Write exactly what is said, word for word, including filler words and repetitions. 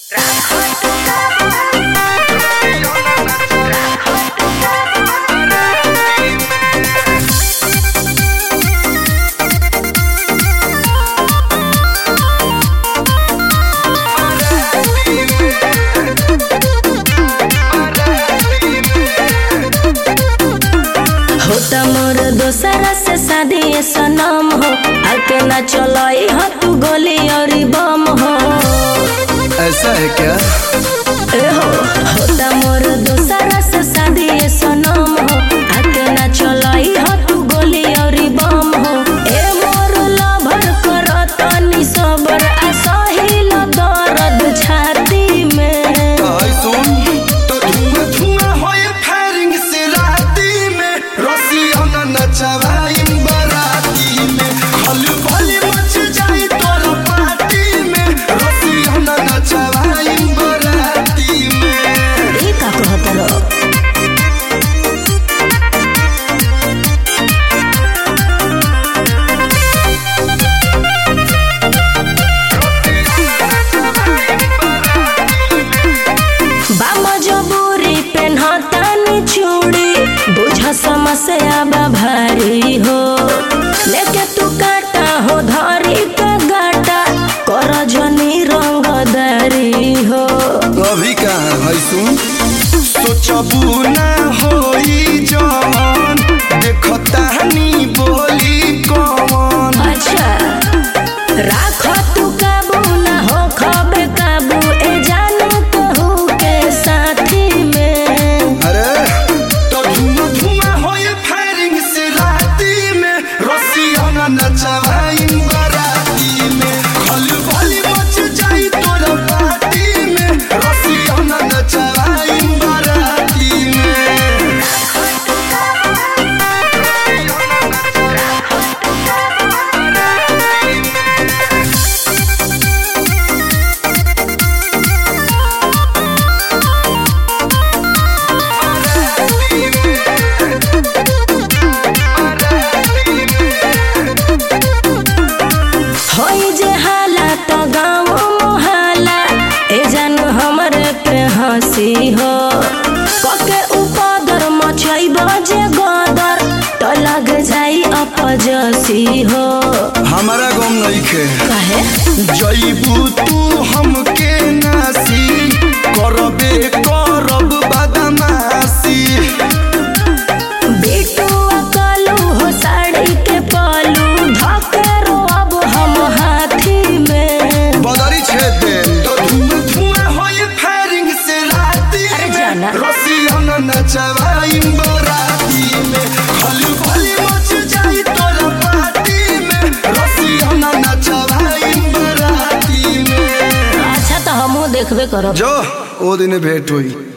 होता मोर दोसरा से शादी सनम हो, आके ना चलाई हो तू गोली और बम हो। ऐसा है क्या? ए हो होता मोर दोसरा से शादी सनम हो, आके ना चलाई हो तू गोली और बम हो। ए मोर लभर करतनी सबर आ सहिल दर्द छाती में। आई सुन तो धुआं धुआं होए फायरिंग से राती में, रसिया ना नचवाई बराती में, हल भल मच जाए तोर पार्टी में, रसिया ना नचवाई बराती में। ई का कहत रो चूड़ी बुझ समस्या बा भारी हो, लेके तू काटा हो धरी पे गाटा कर जनी रंगदारी हो। अभी कहाँ है सुन सोचबू ना होई जवान, देखता हनी बोली कौन। अच्छा राख तू काबू ना हो खबे काबू, ए जानू कहू के साथी में। अरे तो धुआं धुआं होए फायरिंग से राती में, रसिया ना नचवाई बराती में, खल भल मच जाई तोर पार्टी में, रसिया ना नचवाई बराती में। होई जे हालात गाँव मोहल्ला, ए जानू हमरे पे हंसी हो। कके उपदर मचई बजे गदर, तो लग जाई अपजसी हो। हमारा गम नहीं खे काहे जईबू तू हमके नासी, करबे करब बदमाशी। बेटू अकलू हो साड़ी के पलू, धकेरो अब हम हाथी में। बदरी छेद दे तो धुआं धुआं होए फायरिंग से राती अरे में, जाना। रसिया ना नचवाई बराती में, खल भल मच जाई तोर पार्टी में, रसिया ना नचवाई बराती में। अच्छा तो हमहू देखबे करब। जो ओ दिन भेंट हुई।